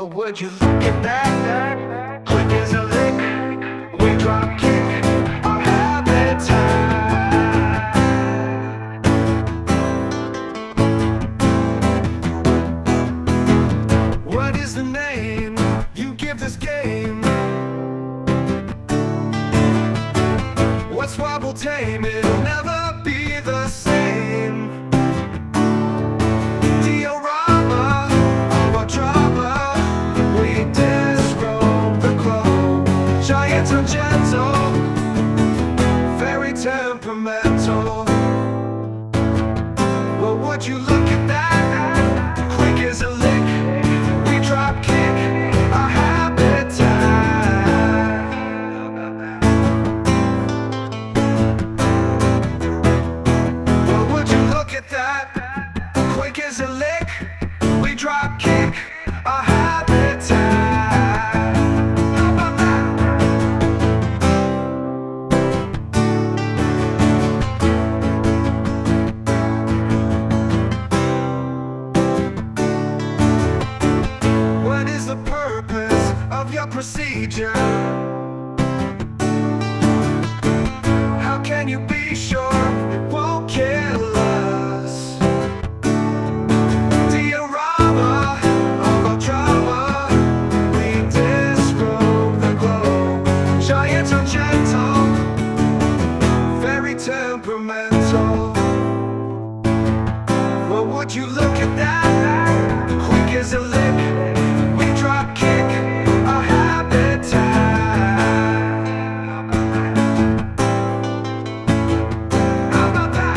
Well, would you look at that? Quick as a lick, we drop kick our habitat. What is the name you give this game? What's wobble tame? It'll never be the same. Diorama of our drama, we disrobe the globe. Giants are gentle, very temperamental. Well, would you look at that? Quick as a lick, we drop kick our habitat. Well, would you look at that? Quick as a lick, we drop kick our habitat. How about that? What is the purpose of your procedure? How can you be sure it won't kill us? Diorama of our drama, we disrobe the globe. Giants are gentle, very temperamental. Well, would you look at that? Quick as a lick, we drop kick our habitat. How about that?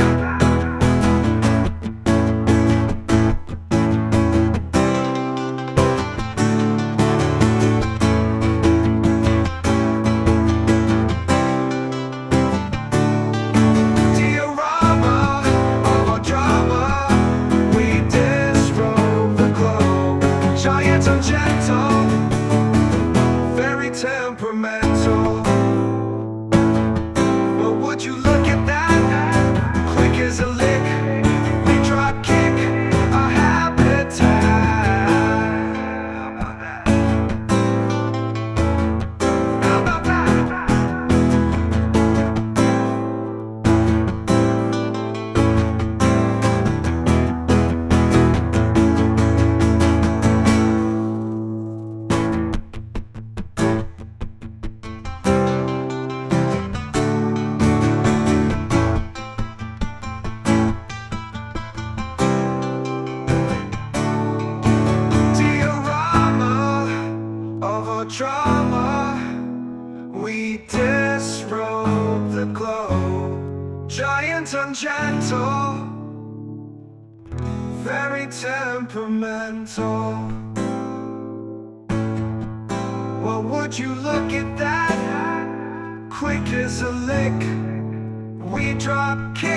Diorama of our drama, we disrobe the globe. Giants are gentle, very temperamental. Well, would you look at that? Quick as a lick, we drop kick our habitat. How about that? Diorama of our drama, we disrobe the globe. Giant and gentle, very temperamental. Well, would you look at that? Quick as a lick, we drop kick